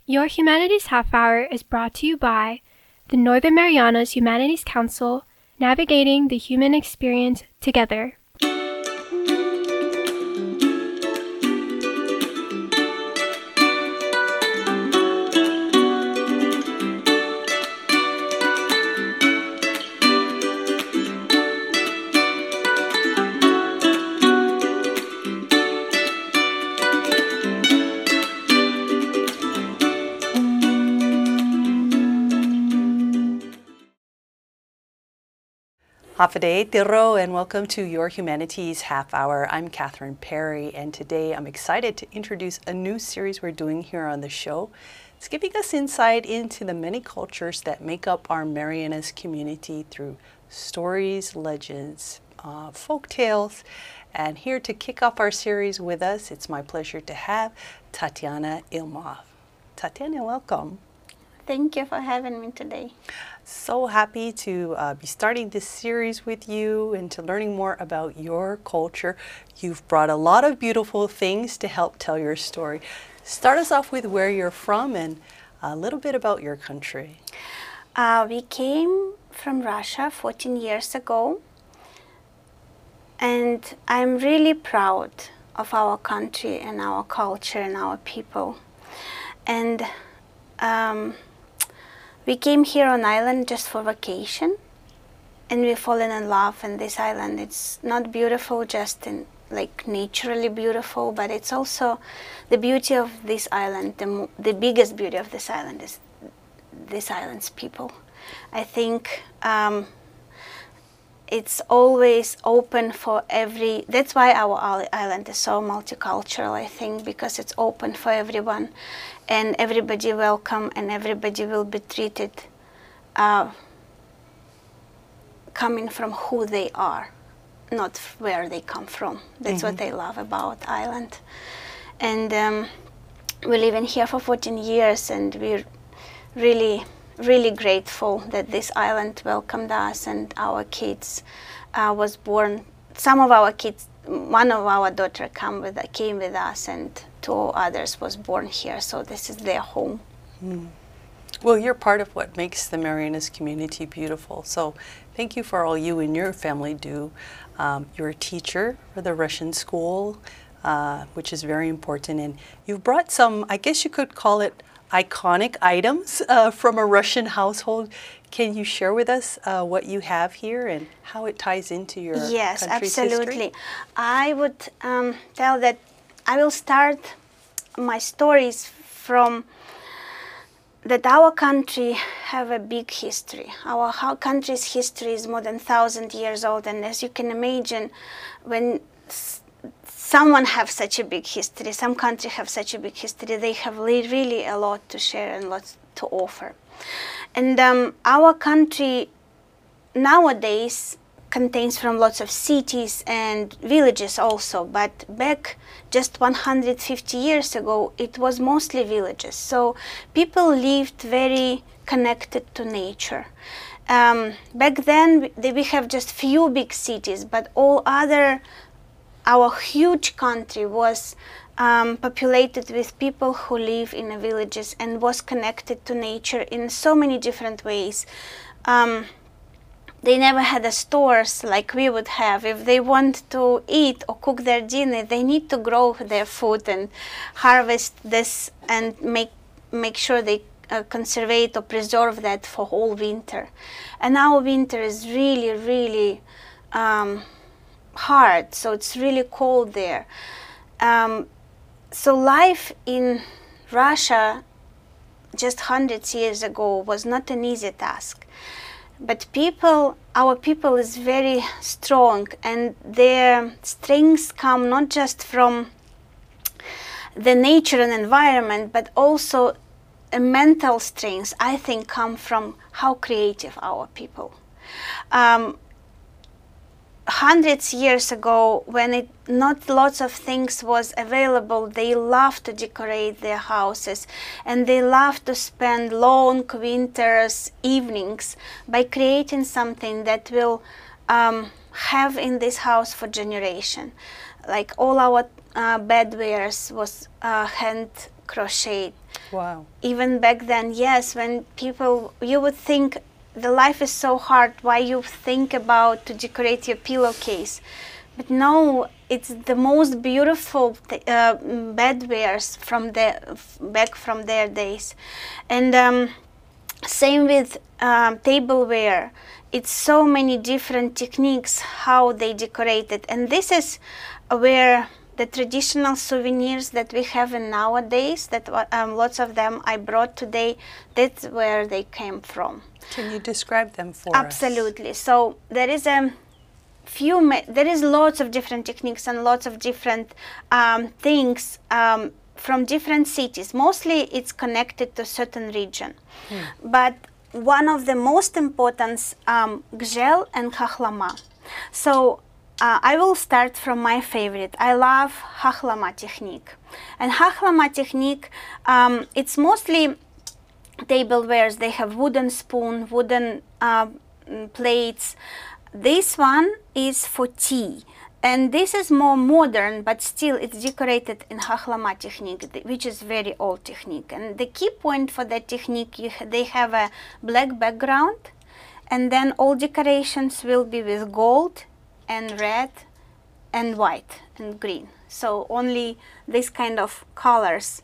Your Humanities Half Hour is brought to you by the Northern Marianas Humanities Council, navigating the human experience together. Hafide Tiro, and welcome to Your Humanities Half Hour. I'm Catherine Perry, and today I'm excited to introduce a new series we're doing here on the show. It's giving us insight into the many cultures that make up our Marianas community through stories, legends, folk tales. And here to kick off our series with us, it's my pleasure to have Tatiana Ilmov. Tatiana, welcome. Thank you for having me today. So happy to be starting this series with you and to learning more about your culture. You've brought a lot of beautiful things to help tell your story. Start us off with where you're from and a little bit about your country. We came from Russia 14 years ago, and I'm really proud of our country and our culture and our people. And we came here on island just for vacation, and we've fallen in love in this island. It's not beautiful just in like naturally beautiful, but it's also the beauty of this island. The biggest beauty of this island is this island's people. I think it's always open for every. That's why our island is so multicultural, I think, because it's open for everyone. And everybody welcome, and everybody will be treated coming from who they are, not where they come from. That's what I love about Ireland. And we live in here for 14 years, and we're really, really grateful that this island welcomed us, and our kids was born. Some of our kids, one of our daughter came with us, and two others was born here, so this is their home. Well, you're part of what makes the Marianas community beautiful, so thank you for all you and your family do. You're a teacher for the Russian school, which is very important, and you've brought some, I guess you could call it iconic items from a Russian household. Can you share with us what you have here and how it ties into your Yes, country's absolutely. history? I would tell that I will start my stories from that our country have a big history. Our country's history is more than 1,000 years old, and as you can imagine, when someone have such a big history, some country have such a big history, they have really a lot to share and lots to offer. And our country nowadays contains from lots of cities and villages also, but back just 150 years ago it was mostly villages, so people lived very connected to nature. Back then we have just few big cities, but all other, our huge country was populated with people who live in the villages and was connected to nature in so many different ways. They never had stores like we would have. If they want to eat or cook their dinner, they need to grow their food and harvest this and make sure they conserve it or preserve that for all winter. And our winter is really hard, so it's really cold there. So life in Russia just hundreds years ago was not an easy task. But our people is very strong, and their strengths come not just from the nature and environment, but also a mental strengths, I think, come from how creative our people. Hundreds years ago, when not lots of things was available, they loved to decorate their houses, and they loved to spend long winters evenings by creating something that will have in this house for generation. Like all our bedwares was hand crocheted. Wow. Even back then, yes, when people, you would think the life is so hard, why you think about to decorate your pillowcase? But no, it's the most beautiful bedwares from back from their days. And same with tableware. It's so many different techniques how they decorate it. And this is where the traditional souvenirs that we have in nowadays, that lots of them I brought today, that's where they came from. Can you describe them for us? Absolutely. So there is there is lots of different techniques and lots of different things from different cities. Mostly it's connected to a certain region. But one of the most important, gzhel and hakhlama. So I will start from my favorite. I love hakhlama technique. And hakhlama technique, it's mostly tablewares. They have wooden spoon, wooden plates. This one is for tea. And this is more modern, but still it's decorated in hakhlama technique, which is very old technique. And the key point for that technique, they have a black background, and then all decorations will be with gold and red and white and green. So only this kind of colors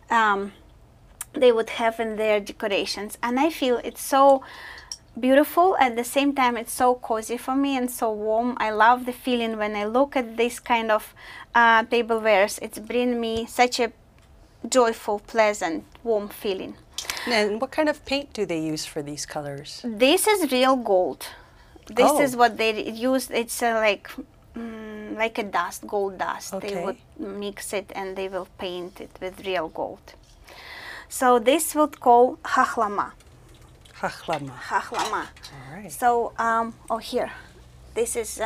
they would have in their decorations. And I feel it's so beautiful. At the same time, it's so cozy for me and so warm. I love the feeling when I look at this kind of tablewares. It's bring me such a joyful, pleasant, warm feeling. And what kind of paint do they use for these colors? This is real gold. This is what they use. It's like a dust, gold dust. Okay. They would mix it and they will paint it with real gold. So this would call hakhlama. Hakhlama. Hakhlama. All right. So here, this is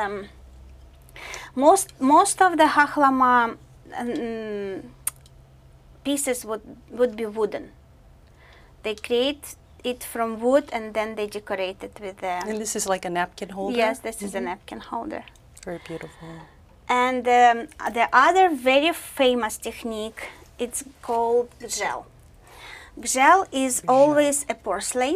most of the hakhlama pieces would be wooden. They create it from wood and then they decorate it with the. And this is like a napkin holder? Yes, this is a napkin holder. Very beautiful. And the other very famous technique, it's called gzhel. Gzhel is always a porcelain.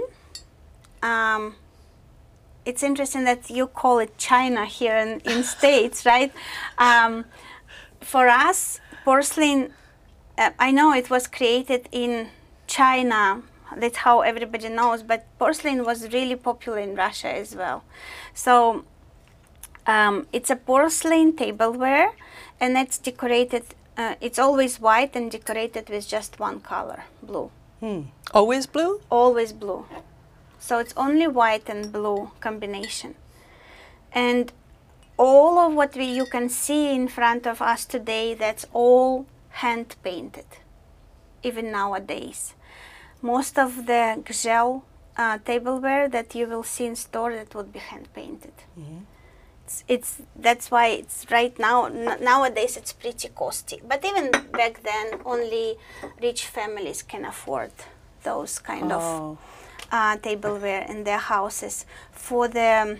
It's interesting that you call it China here in States, right? For us, porcelain, I know it was created in China. That's how everybody knows, but porcelain was really popular in Russia as well. So it's a porcelain tableware, and it's decorated, it's always white and decorated with just one color, blue. Always blue? Always blue. So it's only white and blue combination. And all of what you can see in front of us today, that's all hand painted, even nowadays. Most of the gzhel tableware that you will see in store, that would be hand painted. That's why it's right now, nowadays it's pretty costly. But even back then, only rich families can afford those kind of tableware in their houses. For the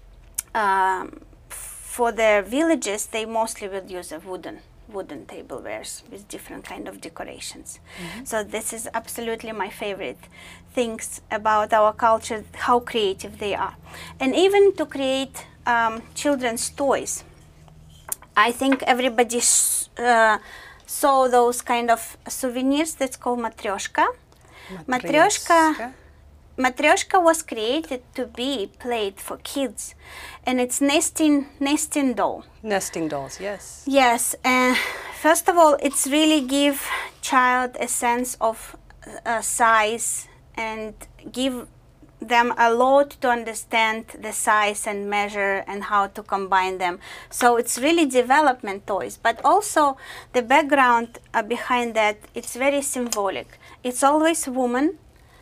villages, they mostly will use a wooden tablewares with different kind of decorations. So this is absolutely my favorite things about our culture, how creative they are. And even to create children's toys, I think everybody saw those kind of souvenirs that's called matryoshka. Matryoshka was created to be played for kids, and it's nesting doll. Nesting dolls, yes. Yes, and first of all, it's really give child a sense of size and give them a lot to understand the size and measure and how to combine them. So it's really development toys, but also the background behind that, it's very symbolic. It's always woman.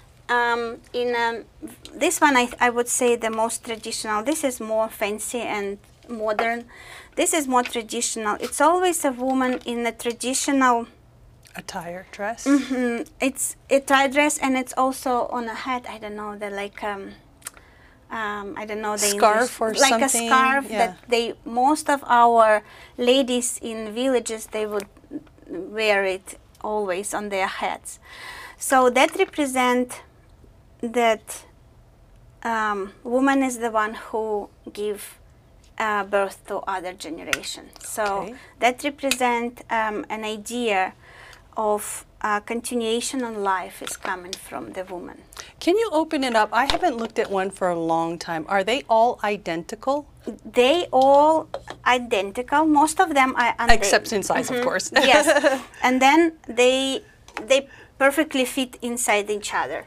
This one, I would say the most traditional. This is more fancy and modern. This is more traditional. It's always a woman in a traditional attire, dress. It's a tie dress, and it's also on a hat. I don't know, like I don't know the scarf English, or like something. A scarf that most of our ladies in villages, they would wear it always on their heads. So that represent that woman is the one who give birth to other generation. So Okay. that represent an idea of continuation on life is coming from the woman. Can you open it up? I haven't looked at one for a long time. Are they all identical? They all identical. Most of them are Except in size, of course. Yes, and then they perfectly fit inside each other.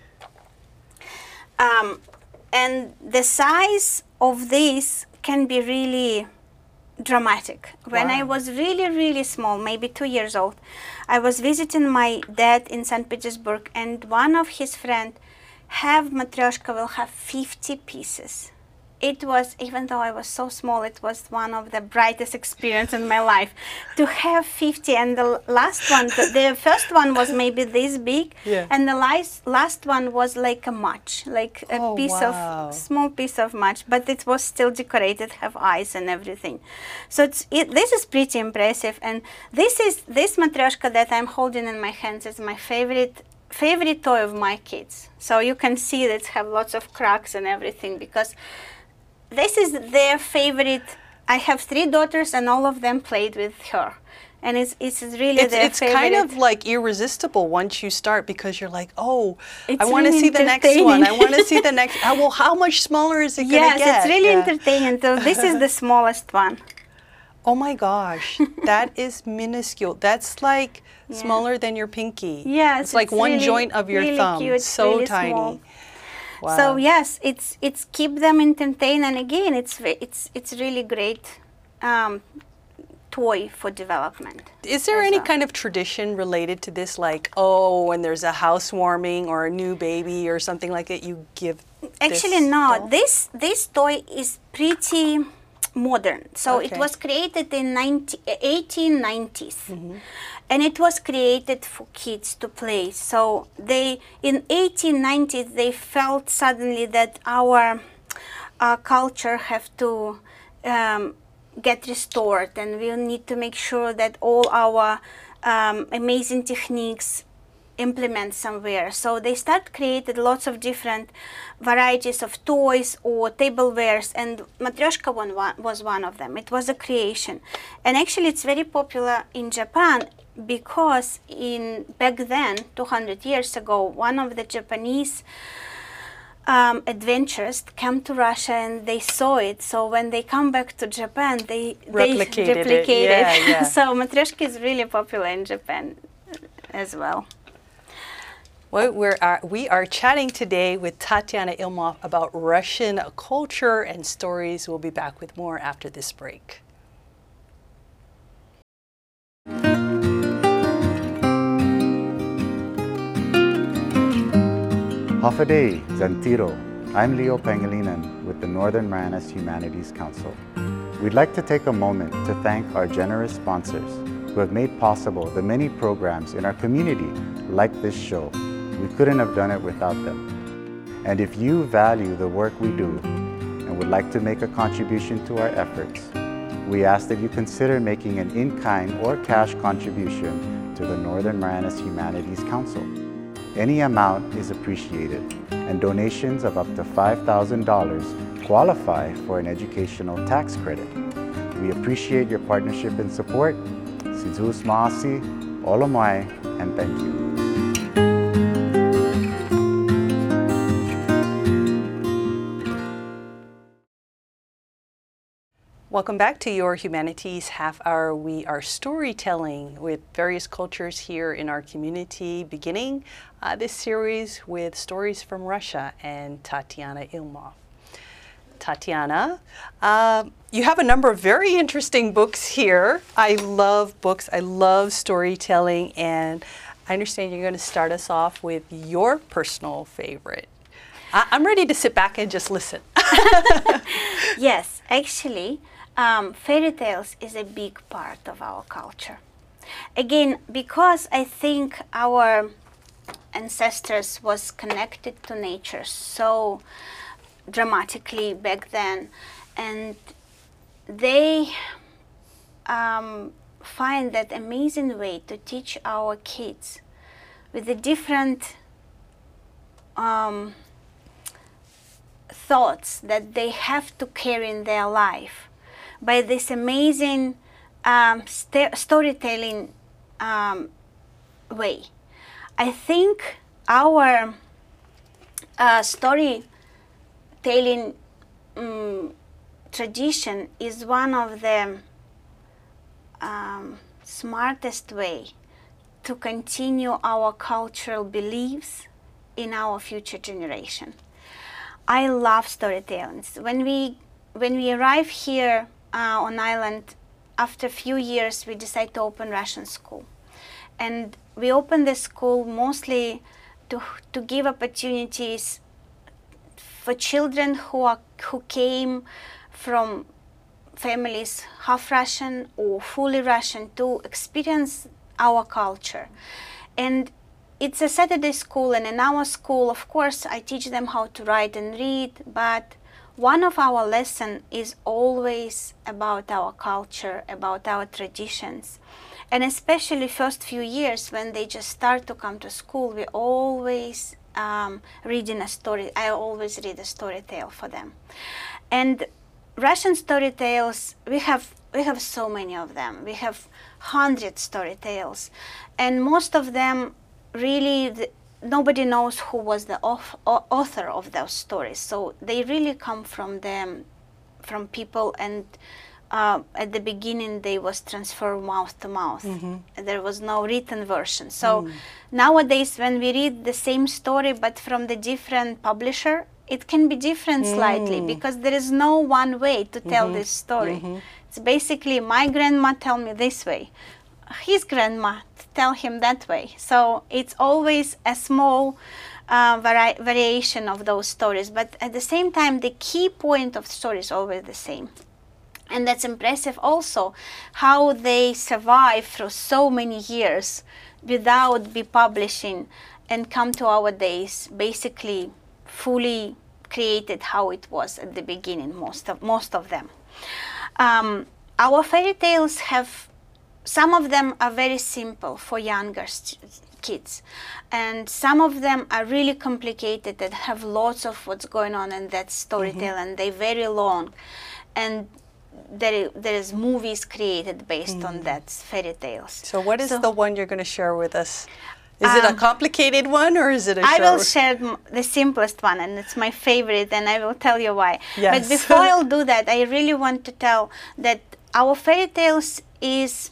And the size of this can be really dramatic. When I Wow. was really, really small, maybe 2 years old, I was visiting my dad in St. Petersburg, and one of his friends have Matryoshka will have 50 pieces. It was, even though I was so small, it was one of the brightest experience in my life to have 50. And the last one, the first one was maybe this big, Yeah. and the last one was like a match, like a Oh, piece wow. of small piece of match, but it was still decorated, have eyes and everything. So this is pretty impressive. And this Matryoshka that I'm holding in my hands is my favorite toy of my kids. So you can see that have lots of cracks and everything, because this is their favorite. I have 3 daughters, and all of them played with her, and it's really their It's favorite. kind of like irresistible once you start, because you're like, oh, I It's want to really see the next one. I entertaining. want to see the next. Well, how much smaller is it going to Yes, get? it's really Yeah. entertaining. So this is the smallest one. Oh my gosh, that is minuscule. That's like Yeah. smaller than your pinky. Yes, it's like one really, joint of your really thumb. cute, So really tiny. small. Wow. So yes, it's keep them entertained, and again, it's really great toy for development. Is there as any well. kind of tradition related to this, like, oh, when there's a housewarming or a new baby or something like that, you give Actually, this no. doll? This toy is pretty modern. So it Okay. was created in 1890s, and it was created for kids to play. So they in 1890s they felt suddenly that our culture have to get restored, and we need to make sure that all our amazing techniques implement somewhere. So they start created lots of different varieties of toys or tablewares, and Matryoshka was one of them. It was a creation, and actually it's very popular in Japan because back then, 200 years ago, one of the Japanese adventurers came to Russia and they saw it. So when they come back to Japan, they Replicated it. replicate Yeah, it. yeah. So Matryoshka is really popular in Japan as well. Well, we are chatting today with Tatiana Ilmov about Russian culture and stories. We'll be back with more after this break. Hafaday, Zantiro. I'm Leo Pangilinan with the Northern Marianas Humanities Council. We'd like to take a moment to thank our generous sponsors who have made possible the many programs in our community like this show. We couldn't have done it without them. And if you value the work we do and would like to make a contribution to our efforts, we ask that you consider making an in-kind or cash contribution to the Northern Marianas Humanities Council. Any amount is appreciated, and donations of up to $5,000 qualify for an educational tax credit. We appreciate your partnership and support. Sidzus Maasi, Olomai, and thank you. Welcome back to Your Humanities Half Hour. We are storytelling with various cultures here in our community, beginning this series with stories from Russia and Tatiana Ilmov. Tatiana, you have a number of very interesting books here. I love books, I love storytelling, and I understand you're going to start us off with your personal favorite. I'm ready to sit back and just listen. Yes, actually, fairy tales is a big part of our culture. Again, because I think our ancestors was connected to nature so dramatically back then, and they find that amazing way to teach our kids with the different thoughts that they have to carry in their life by this amazing storytelling way. I think our storytelling tradition is one of the smartest way to continue our cultural beliefs in our future generation. I love storytelling. When we arrive here on island, after a few years, we decide to open Russian school, and we open the school mostly to give opportunities for children who came from families half Russian or fully Russian to experience our culture. And it's a Saturday school, and in our school, of course, I teach them how to write and read, but one of our lessons is always about our culture, about our traditions. And especially first few years when they just start to come to school, we always reading a story. I always read a story tale for them. And Russian story tales, we have so many of them. We have 100 story tales, and most of them really nobody knows who was the author of those stories. So they really come from people, and at the beginning they was transferred mouth to mouth. Mm-hmm. There was no written version. So nowadays when we read the same story but from the different publisher, it can be different slightly, because there is no one way to tell this story. It's basically my grandma tell me this way, his grandma tell him that way. So it's always a small variation of those stories, but at the same time the key point of the story is always the same. And that's impressive also how they survive through so many years without be publishing and come to our days basically fully created how it was at the beginning, most of them. Our fairy tales have, some of them are very simple for younger kids, and some of them are really complicated and have lots of what's going on in that story tale, and they're very long, and there is movies created based on that fairy tales. So what is the one you're going to share with us? Is it a complicated one, or is it a I will share the simplest one, and it's my favorite, and I will tell you why. Yes. But before I'll do that, I really want to tell that our fairy tales is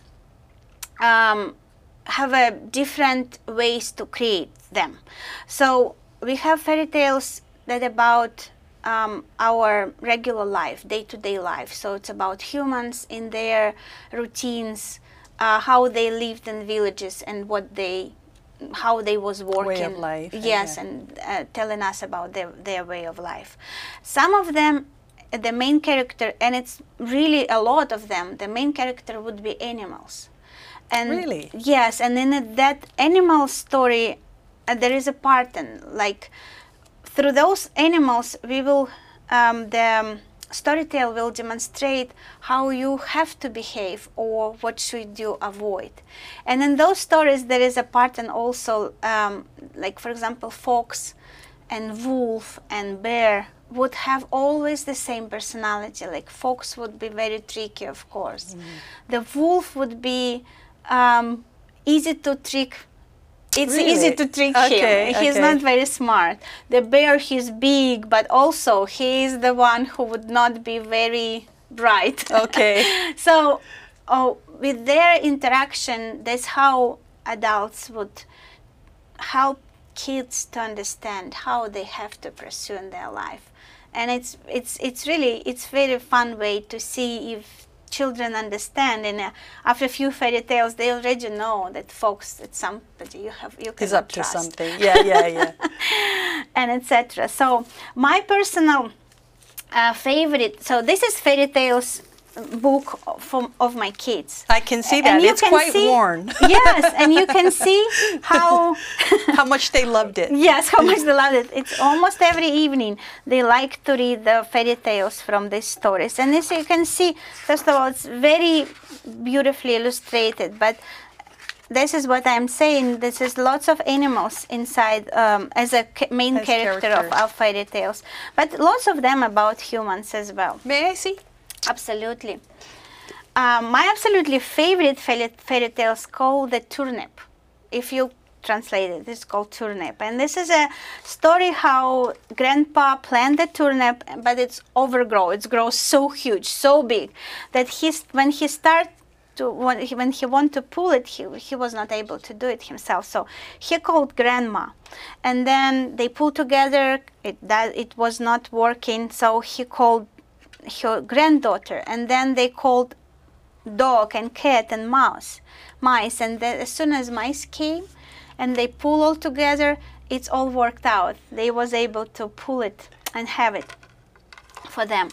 have a different ways to create them. So we have fairy tales that about our regular life, day-to-day life. So it's about humans in their routines, how they lived in villages, and how they was working. Way of life. Yes, and telling us about their way of life. Some of them, the main character, and it's really a lot of them, the main character would be animals. And really? Yes, and in that animal story, there is a pattern. Like through those animals, we will, the storyteller will demonstrate how you have to behave or what should you avoid. And in those stories, there is a pattern also, like for example, fox and wolf and bear would have always the same personality. Like fox would be very tricky, of course. The wolf would be easy to trick. It's easy to trick him. He's not very smart. The bear, he's big, but also he is the one who would not be very bright. Okay. So with their interaction, that's how adults would help kids to understand how they have to pursue in their life. And it's really very fun way to see if children understand, and after a few fairy tales, they already know that fox is somebody you can is up trust. to something. Yeah. And etc. So my personal favorite. So this is fairy tales book of my kids. I can see that. It's quite worn. Yes, and you can see how much they loved it. Yes, how much they loved it. It's almost every evening they like to read the fairy tales from these stories. And as you can see, first of all, it's very beautifully illustrated, but this is what I'm saying. This is lots of animals inside as a main character of our fairy tales, but lots of them about humans as well. May I see? Absolutely. My absolutely favorite fairy tale is called The Turnip. If you translate it, it's called Turnip. And this is a story how grandpa planted the turnip, but it's overgrown. It grows so huge, so big, that when he wanted to pull it, he was not able to do it himself. So he called grandma. And then they pulled together. It was not working, so he called her granddaughter. And then they called dog and cat and mice. And then as soon as mice came, and they pull all together, it's all worked out. They was able to pull it and have it for them.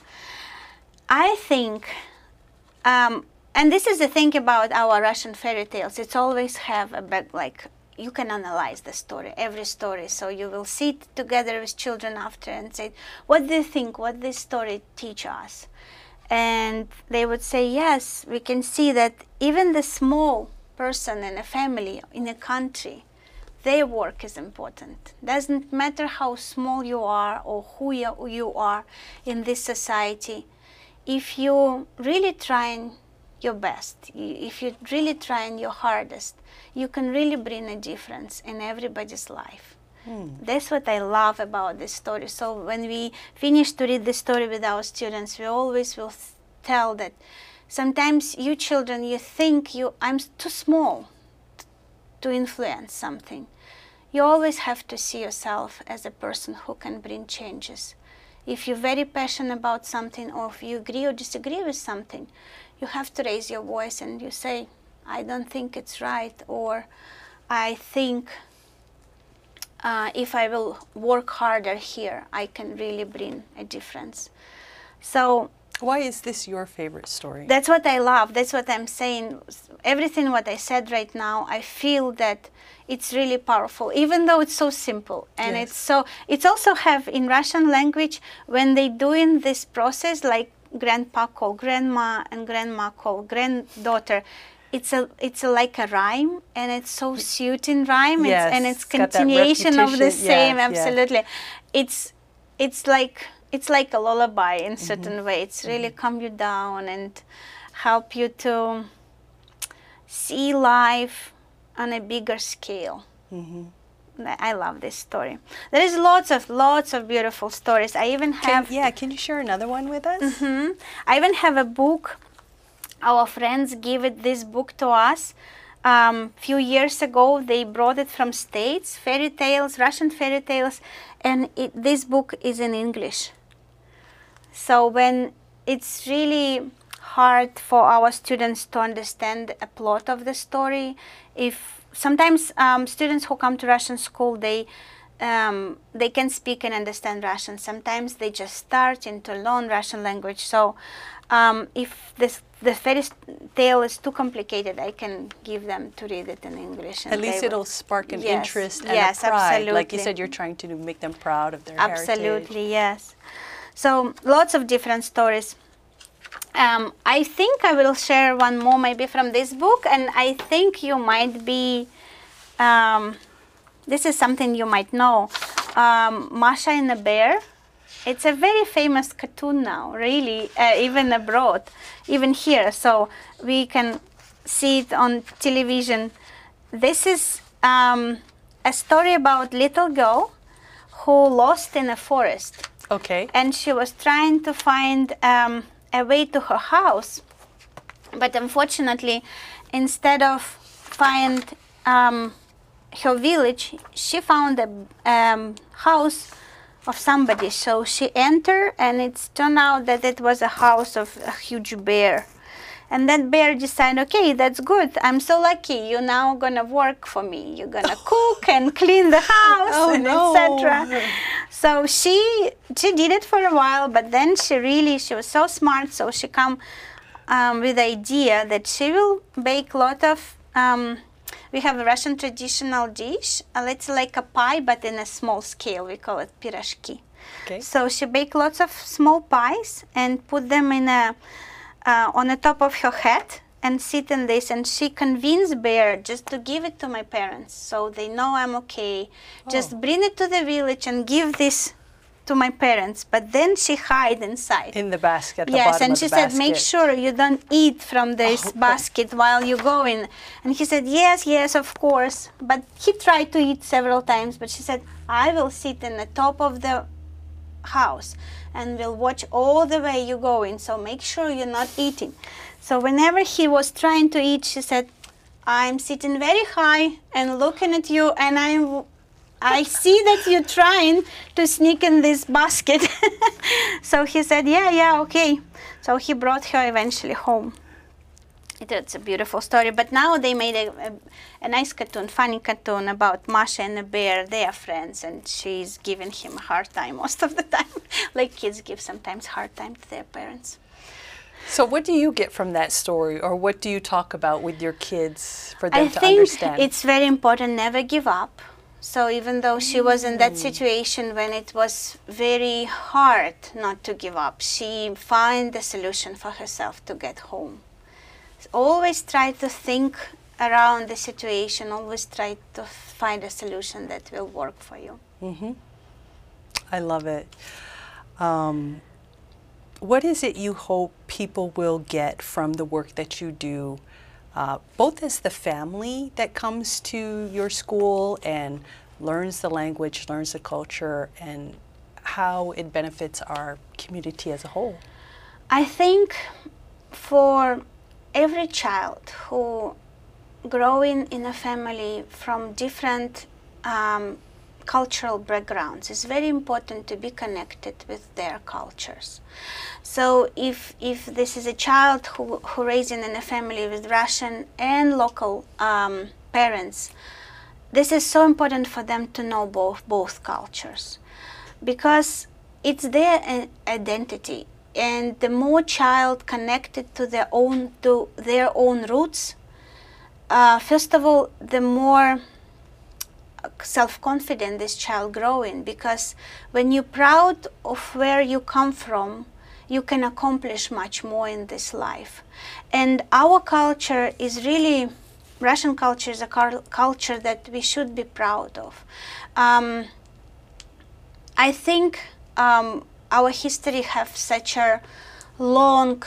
I think, and this is the thing about our Russian fairy tales, it's always have a back, like, you can analyze the story, every story, so you will sit together with children after and say, what do you think, what this story teach us? And they would say, yes, we can see that even the small person in a family, in a country, their work is important. Doesn't matter how small you are or who you are in this society. If you really trying your best, if you really trying your hardest, you can really bring a difference in everybody's life. That's what I love about this story. So when we finish to read the story with our students, we always will tell that sometimes you children, you think I'm too small to influence something. You always have to see yourself as a person who can bring changes. If you're very passionate about something, or if you agree or disagree with something, you have to raise your voice and you say, I don't think it's right, or I think if I will work harder here, I can really bring a difference. So why is this your favorite story? That's what I love. That's what I'm saying. Everything what I said right now, I feel that it's really powerful, even though it's so simple. And yes. It's also have in Russian language, when they doing this process, like grandpa call grandma and grandma call granddaughter, it's like a rhyme, and it's so suiting rhyme, yes, and it's continuation of the same. Yes, absolutely, yes. It's like a lullaby in certain way. It's really calm you down and help you to see life on a bigger scale. I love this story. There is lots of beautiful stories. I even have. Can you share another one with us? I even have a book. Our friends gave this book to us few years ago. They brought it from States, fairy tales, Russian fairy tales, and this book is in English. So when it's really hard for our students to understand a plot of the story, if sometimes students who come to Russian school, they can speak and understand Russian. Sometimes they just starting to learn Russian language. So if the fairy tale is too complicated, I can give them to read it in English. And at least it'll spark an interest and yes, a pride. Absolutely. Like you said, you're trying to make them proud of their heritage. Absolutely, yes. So lots of different stories. I think I will share one more maybe from this book, and I think you might be, this is something you might know, Masha and the Bear. It's a very famous cartoon now, really, even abroad, even here, so we can see it on television. This is a story about little girl who lost in a forest. Okay. And she was trying to find a way to her house, but unfortunately, instead of find her village, she found a house of somebody. So she entered, and it turned out that it was a house of a huge bear. And that bear decided, okay, that's good. I'm so lucky. You're now gonna work for me. You're gonna cook and clean the house, and etc. So she did it for a while, but then she was so smart. So she come with the idea that she will bake a lot of. We have a Russian traditional dish. It's like a pie, but in a small scale. We call it pirashki. Okay. So she baked lots of small pies and put them in on the top of her head, and sit in this, and she convinced Bear just to give it to my parents so they know I'm okay. Just bring it to the village and give this to my parents. But then she hid inside. In the basket, the Yes, bottom and of she the said, basket. make sure you don't eat from this basket while you're going. And he said, yes, yes, of course. But he tried to eat several times, but she said, I will sit in the top of the house and will watch all the way you're going, so make sure you're not eating. So whenever he was trying to eat, she said, I'm sitting very high and looking at you, and I see that you're trying to sneak in this basket. So he said, yeah, okay. So he brought her eventually home. It's a beautiful story. But now they made a nice cartoon, funny cartoon about Masha and the bear. They are friends, and she's giving him a hard time most of the time, like kids give sometimes hard time to their parents. So what do you get from that story, or what do you talk about with your kids for them I to think understand? it's very important, never give up. So even though she was in that situation when it was very hard not to give up, she found a solution for herself to get home. Always try to think around the situation, always try to find a solution that will work for you. Mm-hmm. I love it. What is it you hope people will get from the work that you do, both as the family that comes to your school and learns the language, learns the culture, and how it benefits our community as a whole? I think for every child who growing in a family from different cultural backgrounds, it's very important to be connected with their cultures. So if this is a child who raising in a family with Russian and local parents, this is so important for them to know both cultures, because it's their identity. And the more child connected to their own roots, first of all, the more self-confident this child growing, because when you're proud of where you come from, you can accomplish much more in this life. And our culture is really, Russian culture is a culture that we should be proud of. I think our history have such a long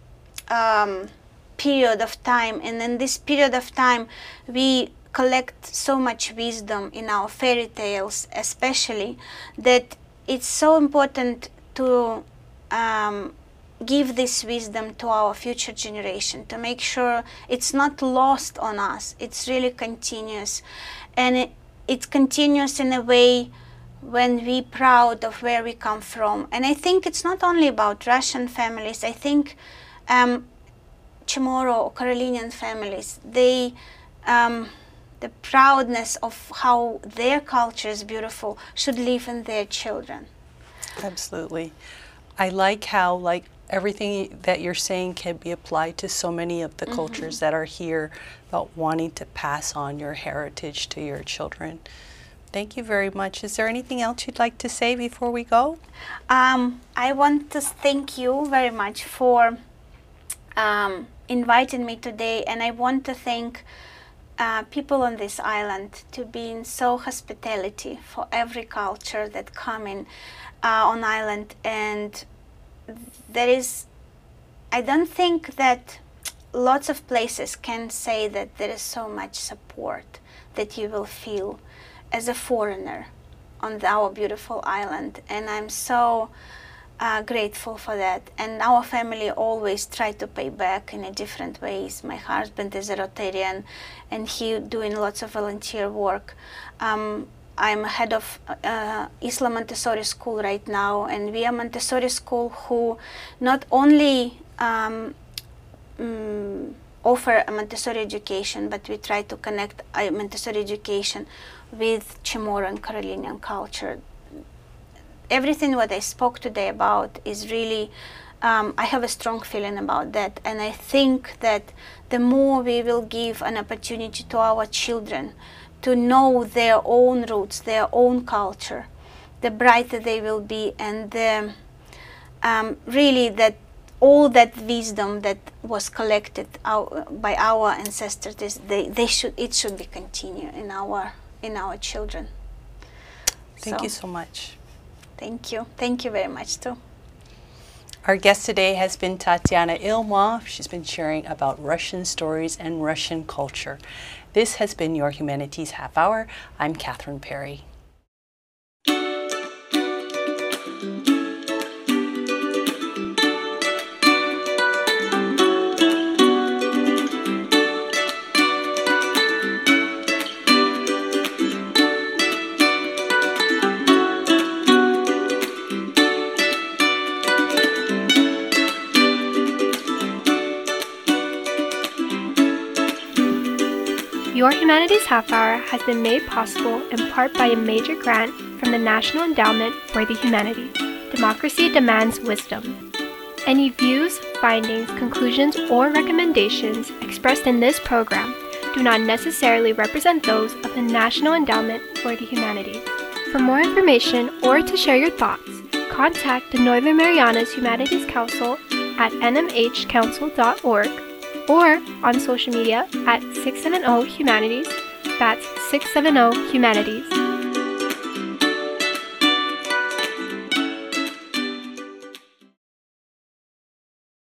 period of time, and in this period of time we collect so much wisdom in our fairy tales especially, that it's so important to give this wisdom to our future generation, to make sure it's not lost on us. It's really continuous, and it continues in a way when we're proud of where we come from. And I think it's not only about Russian families. I think Chamorro or Carolinian families, the proudness of how their culture is beautiful should live in their children. Absolutely. I like how everything that you're saying can be applied to so many of the cultures that are here, about wanting to pass on your heritage to your children. Thank you very much. Is there anything else you'd like to say before we go? I want to thank you very much for inviting me today, and I want to thank people on this island to being so hospitality for every culture that come in on island. And I don't think that lots of places can say that there is so much support that you will feel as a foreigner on our beautiful island. And I'm so grateful for that. And our family always try to pay back in a different ways. My husband is a Rotarian, and he doing lots of volunteer work. I'm head of Isla Montessori School right now, and we are Montessori school who not only offer a Montessori education, but we try to connect Montessori education with Chamorro and Carolinian culture. Everything what I spoke today about is really, I have a strong feeling about that, and I think that the more we will give an opportunity to our children to know their own roots, their own culture, the brighter they will be, and really that all that wisdom that was collected by our ancestors, it should be continued in our children. Thank you so much. Thank you very much too. Our guest today has been Tatiana Ilmov. She's been sharing about Russian stories and Russian culture. This has been Your Humanities Half Hour. I'm Catherine Perry. Your Humanities Half Hour has been made possible in part by a major grant from the National Endowment for the Humanities. Democracy demands wisdom. Any views, findings, conclusions, or recommendations expressed in this program do not necessarily represent those of the National Endowment for the Humanities. For more information or to share your thoughts, contact the Northern Marianas Humanities Council at nmhcouncil.org or on social media at 670 Humanities. That's 670 Humanities.